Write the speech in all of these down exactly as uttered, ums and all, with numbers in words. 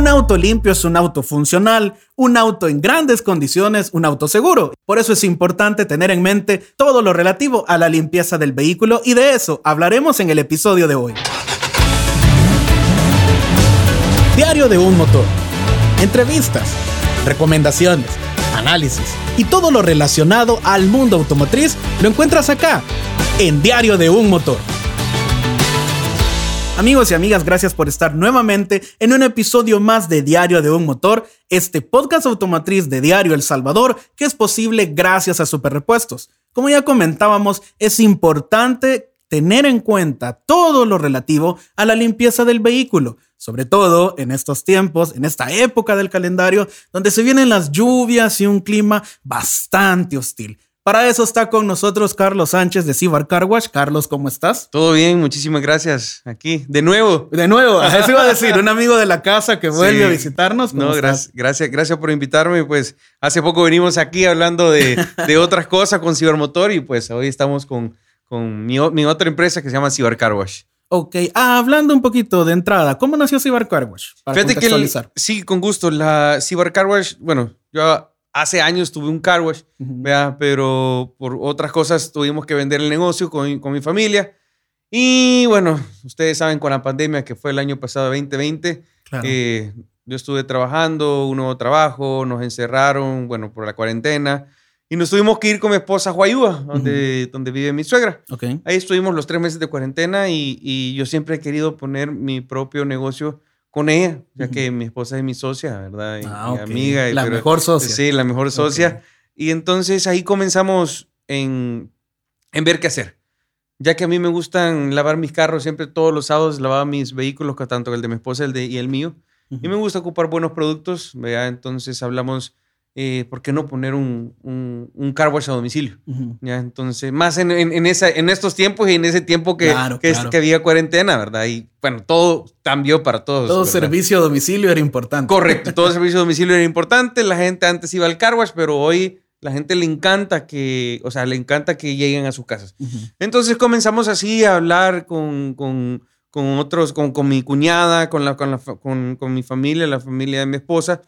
Un auto limpio es un auto funcional, un auto en grandes condiciones, un auto seguro. Por eso es importante tener en mente todo lo relativo a la limpieza del vehículo y de eso hablaremos en el episodio de hoy. Diario de un motor. Entrevistas, recomendaciones, análisis y todo lo relacionado al mundo automotriz lo encuentras acá, en Diario de un Motor. Amigos y amigas, gracias por estar nuevamente en un episodio más de Diario de un Motor, este podcast automotriz de Diario El Salvador, que es posible gracias a Superrepuestos. Como ya comentábamos, es importante tener en cuenta todo lo relativo a la limpieza del vehículo, sobre todo en estos tiempos, en esta época del calendario, donde se vienen las lluvias y un clima bastante hostil. Para eso está con nosotros Carlos Sánchez de Cibar Car Wash. Carlos, ¿cómo estás? Todo bien, muchísimas gracias. Aquí, de nuevo. De nuevo, eso iba a decir, un amigo de la casa que vuelve sí. a visitarnos. No, gracias, gracias, gracias por invitarme. Pues hace poco venimos aquí hablando de, de otras cosas con Cibermotor y pues hoy estamos con, con mi, mi otra empresa que se llama Cibar Car Wash. Ok, ah, hablando un poquito de entrada, ¿cómo nació Cibar Car Wash? Para Fíjate que el, sí, con gusto. La Cibar Car Wash, bueno, yo hace años tuve un car wash, uh-huh. ¿verdad? Pero por otras cosas tuvimos que vender el negocio con, con mi familia. Y bueno, ustedes saben con la pandemia que fue el año pasado veinte veinte, claro. eh, yo estuve trabajando, un nuevo trabajo, nos encerraron, bueno, por la cuarentena. Y nos tuvimos que ir con mi esposa a Huayúa, donde, uh-huh. donde vive mi suegra. Okay. Ahí estuvimos los tres meses de cuarentena y, y yo siempre he querido poner mi propio negocio con ella, ya uh-huh. que mi esposa es mi socia, ¿verdad? Y, ah, mi okay. amiga. Y, la pero, mejor socia. Sí, la mejor socia. Okay. Y entonces ahí comenzamos en, en ver qué hacer. Ya que a mí me gustan lavar mis carros, siempre todos los sábados lavaba mis vehículos, tanto el de mi esposa el de, y el mío. Uh-huh. Y me gusta ocupar buenos productos, ¿verdad? Entonces hablamos... Eh, ¿por qué no poner un, un, un car wash a domicilio? Uh-huh. ¿Ya? Entonces, más en, en, en, esa, en estos tiempos y en ese tiempo que, claro, que, claro. Es, que había cuarentena, ¿verdad? Y bueno, todo cambió para todos. Todo ¿verdad? Servicio a domicilio era importante. Correcto, todo servicio a domicilio era importante. La gente antes iba al car wash, pero hoy la gente le encanta que, o sea, le encanta que lleguen a sus casas. Uh-huh. Entonces comenzamos así a hablar con, con, con otros, con, con mi cuñada, con, la, con, la, con, con mi familia, la familia de mi esposa.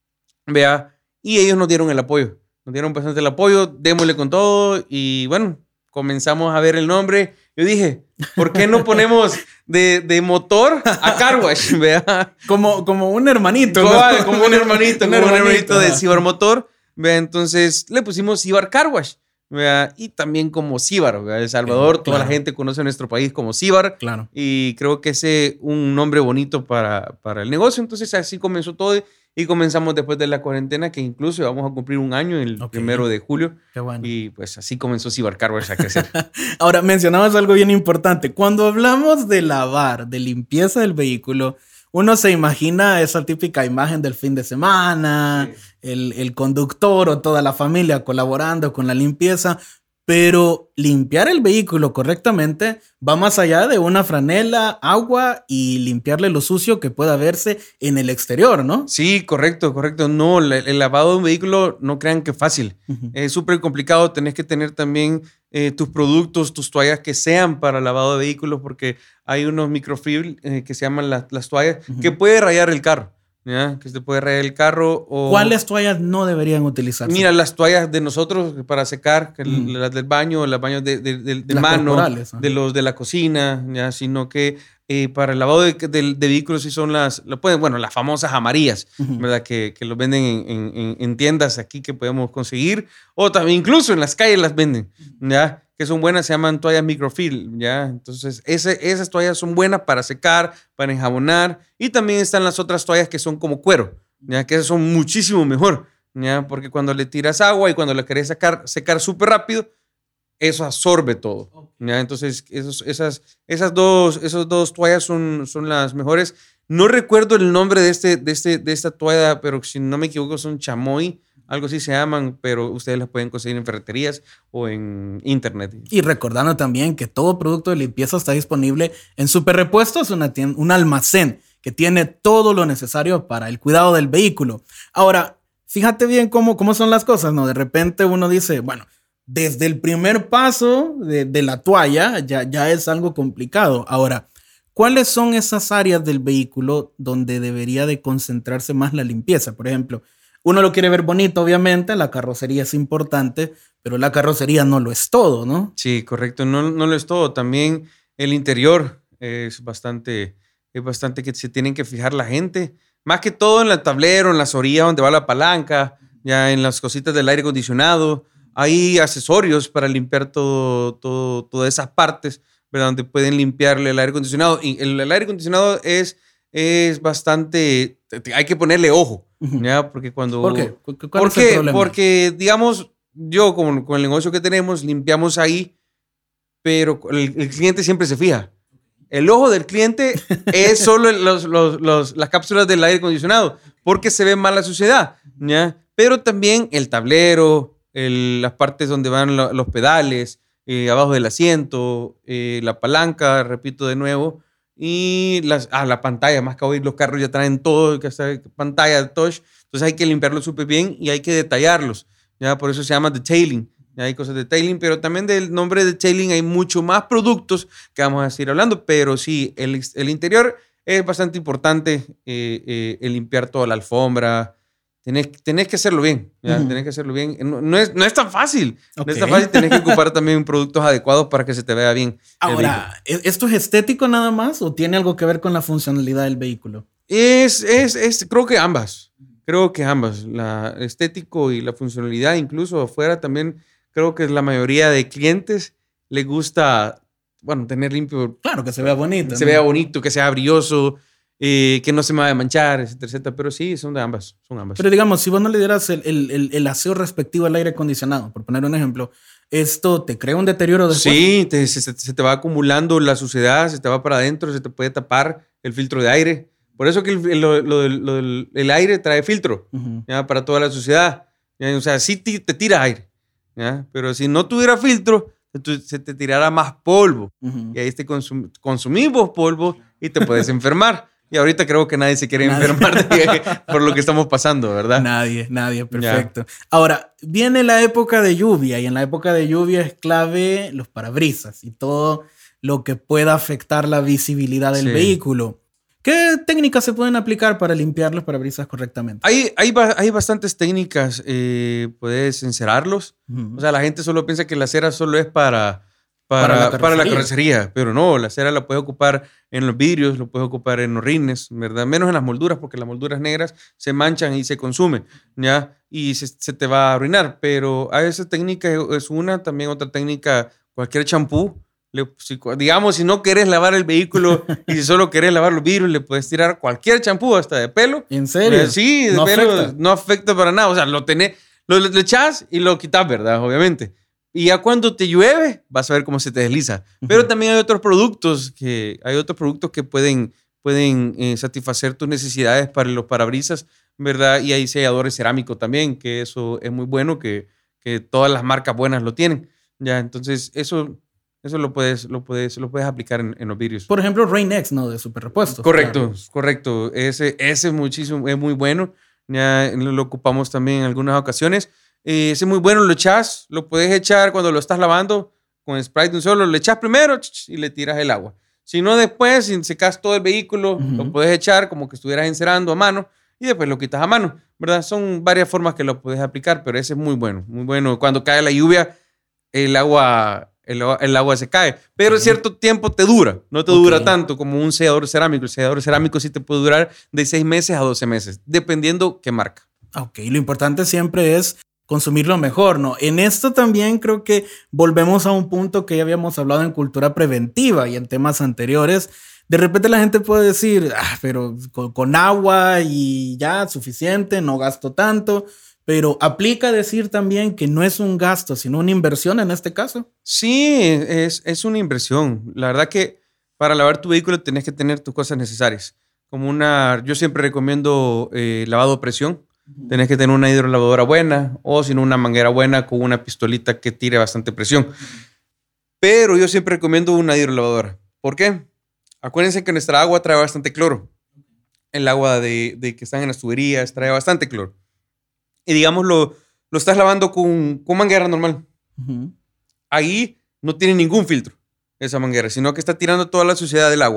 Vea. Y ellos nos dieron el apoyo, nos dieron bastante el apoyo, démosle con todo y bueno, comenzamos a ver el nombre. Yo dije, ¿por qué no ponemos de, de motor a car wash? ¿Vea? Como, como un hermanito. Como, ¿no? como un hermanito, un como hermanito, un hermanito de Cibar Motor. ¿Vea? Entonces le pusimos Cibar Car Wash. ¿Vea? Y también como Cibar, ¿vea? El Salvador, claro. Toda la gente conoce nuestro país como Cibar. Claro. Y creo que es un nombre bonito para, para el negocio. Entonces así comenzó todo. Y comenzamos después de la cuarentena, que incluso vamos a cumplir un año el okay. primero de julio. Qué bueno. Y pues así comenzó Cibar Car Wash a crecer. Ahora, mencionabas algo bien importante. Cuando hablamos de lavar, de limpieza del vehículo, uno se imagina esa típica imagen del fin de semana, sí. el, el conductor o toda la familia colaborando con la limpieza. Pero limpiar el vehículo correctamente va más allá de una franela, agua y limpiarle lo sucio que pueda verse en el exterior, ¿no? Sí, correcto, correcto. No, el, el lavado de un vehículo no crean que es fácil. Uh-huh. Es súper complicado. Tenés que tener también eh, tus productos, tus toallas que sean para lavado de vehículos porque hay unos microfiber eh, que se llaman la, las toallas uh-huh. que puede rayar el carro. ¿Ya? Que se te puede rayar el carro. O... ¿Cuáles toallas no deberían utilizarse? Mira, las toallas de nosotros para secar, que mm. las del baño, las baños de, de, de, de mano, de los de la cocina, ¿ya? Sino que eh, para el lavado de, de, de vehículos sí son las, lo pueden, bueno, las famosas amarillas, uh-huh. ¿verdad? Que, que los venden en, en, en tiendas aquí que podemos conseguir, o también incluso en las calles las venden, ¿ya? Que son buenas, se llaman toallas microfil, ¿ya? Entonces, ese, esas toallas son buenas para secar, para enjabonar, y también están las otras toallas que son como cuero, ¿ya? Que esas son muchísimo mejor, ¿ya? Porque cuando le tiras agua y cuando le querés sacar, secar súper rápido, eso absorbe todo, ¿ya? Entonces, esos, esas, esas, dos, esas dos toallas son, son las mejores. No recuerdo el nombre de, este, de, este, de esta toalla, pero si no me equivoco son chamoy, algo así se llaman, pero ustedes las pueden conseguir en ferreterías o en internet. Y recordando también que todo producto de limpieza está disponible en Superrepuestos, una tienda, un almacén que tiene todo lo necesario para el cuidado del vehículo. Ahora, fíjate bien cómo, cómo son las cosas, ¿no? De repente uno dice, bueno, desde el primer paso de, de la toalla ya, ya es algo complicado. Ahora, ¿cuáles son esas áreas del vehículo donde debería de concentrarse más la limpieza? Por ejemplo, uno lo quiere ver bonito, obviamente, la carrocería es importante, pero la carrocería no lo es todo, ¿no? Sí, correcto, no, no lo es todo. También el interior es bastante, es bastante que se tienen que fijar la gente. Más que todo en el tablero, en las orillas donde va la palanca, ya en las cositas del aire acondicionado. Hay accesorios para limpiar todo, todo, todas esas partes, ¿verdad? Donde pueden limpiarle el aire acondicionado. Y el, el aire acondicionado es, es bastante... Hay que ponerle ojo, ¿ya? Porque cuando... ¿Por qué? ¿Cuál porque, es el problema? Porque, digamos, yo con, con el negocio que tenemos, limpiamos ahí, pero el, el cliente siempre se fija. El ojo del cliente es solo los, los, los, las cápsulas del aire acondicionado, porque se ve mal la suciedad, ¿ya? Pero también el tablero, el, las partes donde van lo, los pedales, eh, abajo del asiento, eh, la palanca, repito de nuevo, y las, ah, la pantalla, más que hoy los carros ya traen todo, que está pantalla, touch, entonces hay que limpiarlo súper bien y hay que detallarlos, ¿ya? Por eso se llama detailing. Hay cosas de detailing, pero también del nombre de detailing hay mucho más productos que vamos a seguir hablando, pero sí, el, el interior es bastante importante, eh, eh, el limpiar toda la alfombra. Tenés, tenés que hacerlo bien, ¿ya? Uh-huh. Tenés que hacerlo bien. No, no, es, no es tan fácil. Okay. No es tan fácil. Tenés que ocupar también productos adecuados para que se te vea bien. Ahora, ¿esto es estético nada más o tiene algo que ver con la funcionalidad del vehículo? Es, es, es creo que ambas. Creo que ambas. La estético y la funcionalidad, incluso afuera también. Creo que la mayoría de clientes les gusta, bueno, tener limpio. Claro, que se vea bonito. Se ¿no? vea bonito, que sea brilloso, eh, que no se me vaya a manchar, etcétera, etcétera. Pero sí, son de ambas, son ambas. Pero digamos, si vos no le dieras el, el, el, el aseo respectivo al aire acondicionado, por poner un ejemplo, ¿esto te crea un deterioro después? Sí, te, se, se te va acumulando la suciedad, se te va para adentro, se te puede tapar el filtro de aire. Por eso que el, el, lo, lo, lo, el, el aire trae filtro, uh-huh. ¿ya? Para toda la suciedad. ¿Ya? O sea, sí te, te tira aire. ¿Ya? Pero si no tuviera filtro, se te tirara más polvo. Uh-huh. Y ahí te consum- consumimos polvo y te puedes enfermar. Y ahorita creo que nadie se quiere nadie. enfermar de, por lo que estamos pasando, ¿verdad? Nadie, nadie, perfecto. Ya. Ahora, viene la época de lluvia y en la época de lluvia es clave los parabrisas y todo lo que pueda afectar la visibilidad del sí. vehículo. ¿Qué técnicas se pueden aplicar para limpiar los parabrisas correctamente? Hay, hay, hay bastantes técnicas. Eh, puedes encerarlos. Uh-huh. O sea, la gente solo piensa que la cera solo es para, para, para, la, para la carrocería. Pero no, la cera la puedes ocupar en los vidrios, lo puedes ocupar en los rines, ¿verdad? Menos en las molduras, porque las molduras negras se manchan y se consumen, ¿ya? Y se, se te va a arruinar. Pero a esa técnica es una, también otra técnica, cualquier champú. Le, si, digamos, si no querés lavar el vehículo y si solo querés lavar los vidrios, le puedes tirar cualquier champú, hasta de pelo. ¿En serio? Eh, sí, de no pelo. Afecta. No afecta para nada. O sea, lo tenés, lo, lo echás y lo quitas, ¿verdad? Obviamente. Y ya cuando te llueve, vas a ver cómo se te desliza. Uh-huh. Pero también hay otros productos que, hay otros productos que pueden, pueden eh, satisfacer tus necesidades para los parabrisas, ¿verdad? Y hay selladores cerámicos también, que eso es muy bueno, que, que todas las marcas buenas lo tienen. Ya, entonces, eso... Eso lo puedes, lo puedes, lo puedes aplicar en, en los vidrios. Por ejemplo, Rain-X, ¿no? De super repuestos. Correcto, claro. correcto. Ese, ese es muchísimo, es muy bueno. Ya lo ocupamos también en algunas ocasiones. Eh, ese es muy bueno, lo echas, lo puedes echar cuando lo estás lavando con Sprite de un solo. Le echas primero y le tiras el agua. Si no, después, si secas todo el vehículo, uh-huh. lo puedes echar como que estuvieras encerando a mano y después lo quitas a mano, ¿verdad? Son varias formas que lo puedes aplicar, pero ese es muy bueno, muy bueno. Cuando cae la lluvia, el agua... El, el agua se cae, pero okay. cierto tiempo te dura, no te okay. dura tanto como un sellador cerámico. El sellador cerámico sí te puede durar de seis meses a doce meses, dependiendo qué marca. Ok, lo importante siempre es consumirlo mejor, ¿no? En esto también creo que volvemos a un punto que ya habíamos hablado en cultura preventiva y en temas anteriores. De repente la gente puede decir, ah, pero con, con agua y ya suficiente, no gasto tanto. Pero aplica decir también que no es un gasto, sino una inversión en este caso. Sí, es, es una inversión. La verdad que para lavar tu vehículo tenés que tener tus cosas necesarias. Como una, yo siempre recomiendo eh, lavado a presión. Tenés que tener una hidrolavadora buena o si no una manguera buena con una pistolita que tire bastante presión. Pero yo siempre recomiendo una hidrolavadora. ¿Por qué? Acuérdense que nuestra agua trae bastante cloro. El agua de, de que están en las tuberías trae bastante cloro. Y digamos, lo, lo estás lavando con, con manguera normal. Uh-huh. Ahí no tiene ningún filtro esa manguera, sino que está tirando toda la suciedad del agua.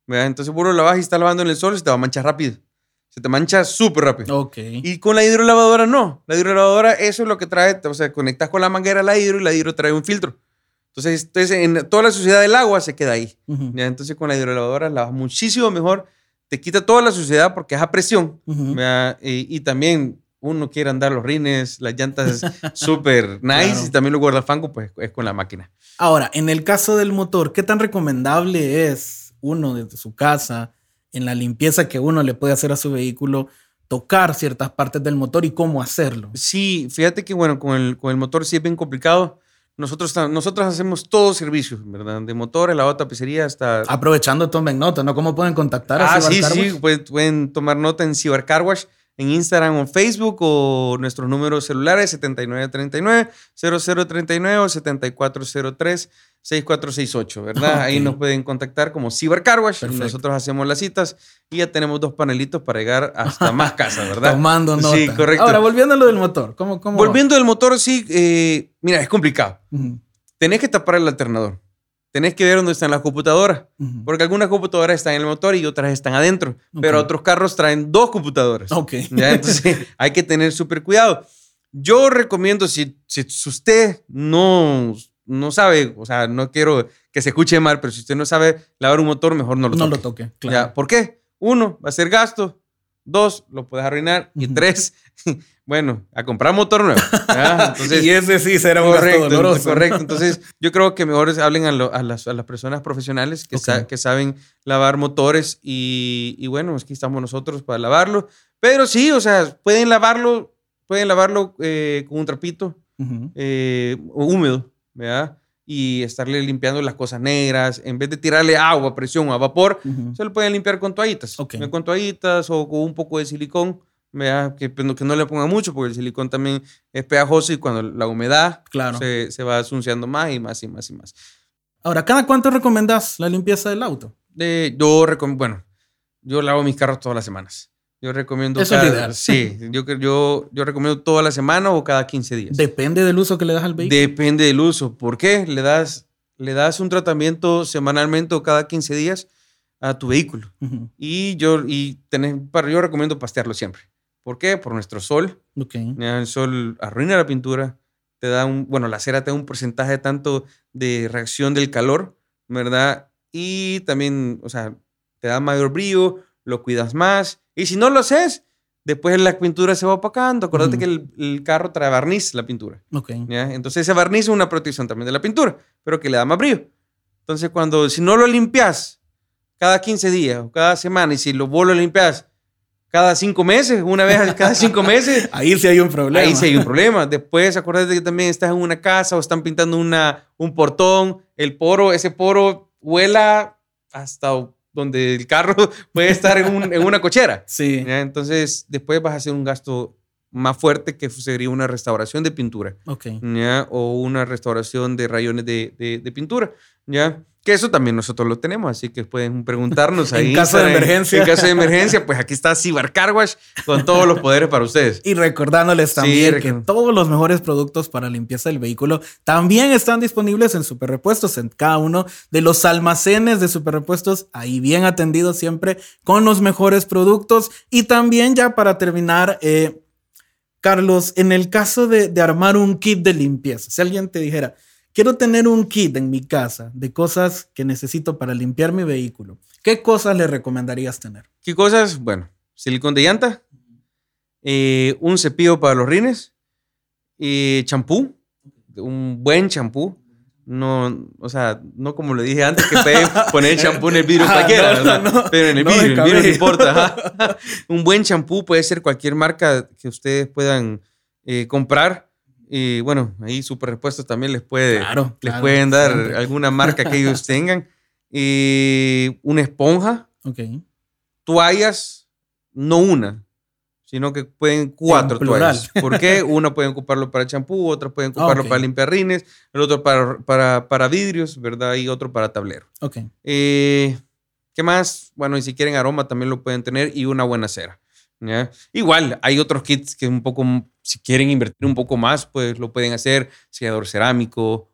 ¿verdad? Entonces vos lo lavas y estás lavando en el sol y se te va a manchar rápido. Se te mancha súper rápido. Ok. Y con la hidrolavadora no. La hidrolavadora, eso es lo que trae. O sea, conectas con la manguera a la hidro y la hidro trae un filtro. Entonces, entonces en toda la suciedad del agua se queda ahí. Uh-huh. ¿Ya? Entonces con la hidrolavadora lavas muchísimo mejor. Te quita toda la suciedad porque es a presión. Uh-huh. y, y también uno quiere andar los rines, las llantas súper nice. Claro. Y también los guardafangos, pues es con la máquina. Ahora, en el caso del motor, ¿qué tan recomendable es uno desde su casa, en la limpieza que uno le puede hacer a su vehículo, tocar ciertas partes del motor y cómo hacerlo? Sí, fíjate que bueno, con el, con el motor sí es bien complicado. Nosotros, nosotros hacemos todo servicio, ¿verdad? De motor, lavado, tapicería, hasta... Aprovechando, tomen nota, ¿no? ¿Cómo pueden contactar a Ah, Cibar sí, Car Wash? sí, pueden, pueden tomar nota en Cibar Car Wash, en Instagram o Facebook, o nuestros números celulares setenta y nueve treinta y nueve, cero cero treinta y nueve o setenta y cuatro cero tres, sesenta y cuatro sesenta y ocho, ¿verdad? Okay. Ahí nos pueden contactar como Cibar Car Wash. Perfecto. Nosotros hacemos las citas y ya tenemos dos panelitos para llegar hasta más casas, ¿verdad? Tomando nota. Sí, correcto. Ahora, volviendo a lo del motor, ¿cómo? cómo volviendo al motor, sí, eh, mira, es complicado. Uh-huh. Tenés que tapar el alternador. Tenés que ver dónde están las computadoras. Uh-huh. Porque algunas computadoras están en el motor y otras están adentro. Okay. Pero otros carros traen dos computadoras. Okay. ¿Ya? Entonces hay que tener súper cuidado. Yo recomiendo, si, si usted no, no sabe, o sea, no quiero que se escuche mal, pero si usted no sabe lavar un motor, mejor no lo toque. No lo toque, claro. ¿Ya? ¿Por qué? Uno, va a ser gasto. Dos, lo puedes arruinar. Uh-huh. Y tres, bueno, a comprar motor nuevo. Entonces, y ese sí será un correcto, gasto doloroso. Correcto. Entonces, yo creo que mejor hablen a, lo, a, las, a las personas profesionales que, okay. sa- que saben lavar motores. Y, y bueno, aquí estamos nosotros para lavarlo. Pero sí, o sea, pueden lavarlo, pueden lavarlo eh, con un trapito uh-huh. eh, húmedo, ¿verdad? Y estarle limpiando las cosas negras. En vez de tirarle agua, a presión o a vapor, uh-huh. se lo pueden limpiar con toallitas. Okay. Con toallitas o con un poco de silicón. ¿Verdad? Que, que no le ponga mucho porque el silicón también es pegajoso y cuando la humedad claro. se, se va asunciando más y más y más y más. Ahora, ¿cada cuánto recomendás la limpieza del auto? Eh, yo, recom- bueno, yo lavo mis carros todas las semanas. Yo recomiendo... Eso cada, es ideal. Sí, yo, yo, yo recomiendo toda la semana o cada quince días. ¿Depende del uso que le das al vehículo? Depende del uso. ¿Por qué? Le das, le das un tratamiento semanalmente o cada quince días a tu vehículo. Uh-huh. Y, yo, y tenés, yo recomiendo pastearlo siempre. ¿Por qué? Por nuestro sol. Okay. El sol arruina la pintura. Te da un... Bueno, la cera te da un porcentaje tanto de reacción del calor, ¿verdad? Y también, o sea, te da mayor brillo, lo cuidas más. Y si no lo haces, después la pintura se va opacando. Acuérdate uh-huh. que el, el carro trae barniz, la pintura. Okay. ¿Ya? Entonces ese barniz es una protección también de la pintura, pero que le da más brillo. Entonces cuando, si no lo limpias cada quince días o cada semana, y si lo, vos lo limpias cada cinco meses, una vez cada cinco meses. Ahí sí hay un problema. Ahí sí hay un problema. Después, acuérdate que también estás en una casa o están pintando una, un portón. El poro, ese poro vuela hasta donde el carro puede estar en, un, en una cochera. Sí. ¿Ya? Entonces, después vas a hacer un gasto más fuerte que sería una restauración de pintura. Okay. ¿Ya? O una restauración de rayones de, de, de pintura. ¿Ya? Que eso también nosotros lo tenemos, así que pueden preguntarnos ahí. En caso de emergencia. En caso de emergencia, pues aquí está Cibar Car Wash con todos los poderes para ustedes. Y recordándoles también sí, que todos los mejores productos para limpieza del vehículo también están disponibles en Super Repuestos, en cada uno de los almacenes de Super Repuestos, ahí bien atendidos siempre con los mejores productos. Y también ya para terminar, eh, Carlos, en el caso de, de armar un kit de limpieza, si alguien te dijera, quiero tener un kit en mi casa de cosas que necesito para limpiar mi vehículo, ¿qué cosas le recomendarías tener? ¿Qué cosas? Bueno, silicón de llanta, eh, un cepillo para los rines, eh, champú, un buen champú. No, o sea, no como le dije antes, que pueden poner champú en el vidrio ah, cualquiera, no, no, no, pero en el no vidrio, el vidrio no importa. Ajá. Un buen champú puede ser cualquier marca que ustedes puedan eh, comprar. Y bueno, ahí Super Repuestos también les, puede, claro, les claro, pueden dar siempre. alguna marca que ellos tengan. Y una esponja, okay. Toallas, no una, sino que pueden cuatro toallas. ¿Por qué? Una pueden ocuparlo para champú, otra pueden ocuparlo okay. para limpiar rines, el otro para, para, para vidrios, ¿verdad? Y otro para tablero. Okay. Eh, ¿Qué más? Bueno, y si quieren aroma también lo pueden tener y una buena cera. ¿Ya? Igual, hay otros kits que un poco, si quieren invertir un poco más, pues lo pueden hacer, sellador cerámico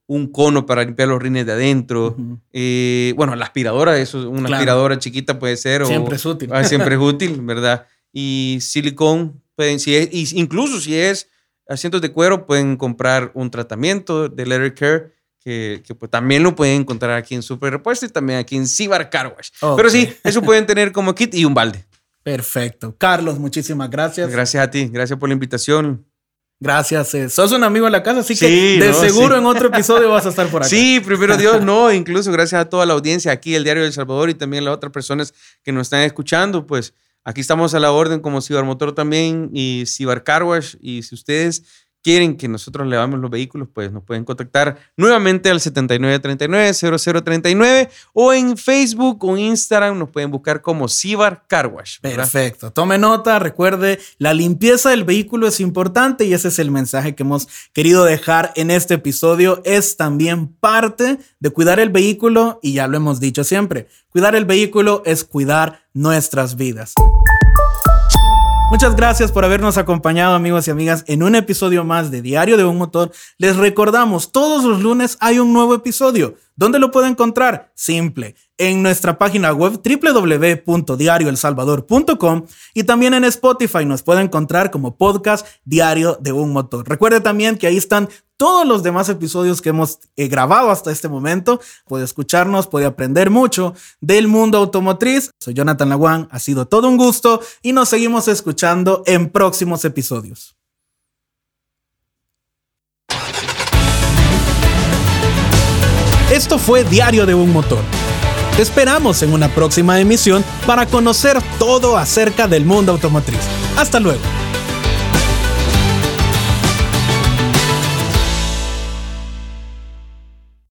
un cono para limpiar los rines de adentro. Uh-huh. eh, bueno, la aspiradora, eso, una claro. aspiradora chiquita puede ser. Siempre o, es útil. Ah, siempre es útil, ¿verdad? Y silicón, pueden, si es, y incluso si es asientos de cuero, pueden comprar un tratamiento de Leather Care que, que pues, también lo pueden encontrar aquí en Super Repuesto y también aquí en Sibar Car Wash. Okay. Pero sí, eso pueden tener como kit y un balde. Perfecto. Carlos, muchísimas gracias. Gracias a ti. Gracias por la invitación. Gracias. Eh. Sos un amigo de la casa, así sí, que de no, seguro sí. en otro episodio vas a estar por acá. Sí, primero Dios, no. Incluso gracias a toda la audiencia aquí, el Diario de El Salvador y también a las otras personas que nos están escuchando, pues aquí estamos a la orden como Sibar Motor también y Sibar Car Wash. Y si ustedes quieren que nosotros levamos los vehículos, pues nos pueden contactar nuevamente al setenta y nueve treinta y nueve cero cero treinta y nueve o en Facebook o Instagram nos pueden buscar como Sibar Car Wash. ¿Verdad? Perfecto. Tome nota, recuerde, la limpieza del vehículo es importante y ese es el mensaje que hemos querido dejar en este episodio. Es también parte de cuidar el vehículo y ya lo hemos dicho siempre, cuidar el vehículo es cuidar nuestras vidas. Muchas gracias por habernos acompañado, amigos y amigas, en un episodio más de Diario de un Motor. Les recordamos, todos los lunes hay un nuevo episodio. ¿Dónde lo puede encontrar? Simple, en nuestra página web doble u doble u doble u punto diario el salvador punto com y también en Spotify nos puede encontrar como podcast Diario de un Motor. Recuerde también que ahí están todos los demás episodios que hemos eh, grabado hasta este momento. Puede escucharnos, puede aprender mucho del mundo automotriz. Soy Jonathan Laguán, ha sido todo un gusto y nos seguimos escuchando en próximos episodios. Esto fue Diario de un Motor. Te esperamos en una próxima emisión para conocer todo acerca del mundo automotriz. Hasta luego.